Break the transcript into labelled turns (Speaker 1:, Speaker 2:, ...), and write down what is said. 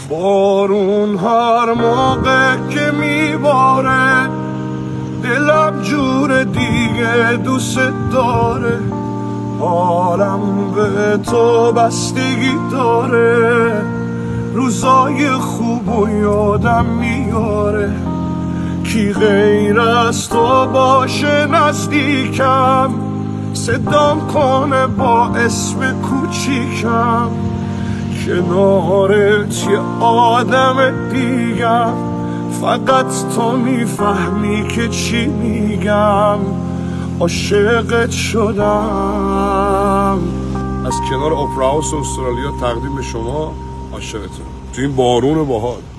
Speaker 1: بارون هر موقع که میباره دلم جور دیگه دوست داره، حالم به تو بستگی داره، روزای خوب و یادم میاره. کی غیر از تو باشه نزدیکم، صدام کنه با اسم کوچیکم، کنارت یه آدم دیگم، فقط تو میفهمی که چی میگم. عاشقت شدم. از کنار اپرا هاوس استرالیا تقدیم به شما، عاشقتون تو این بارون باحال.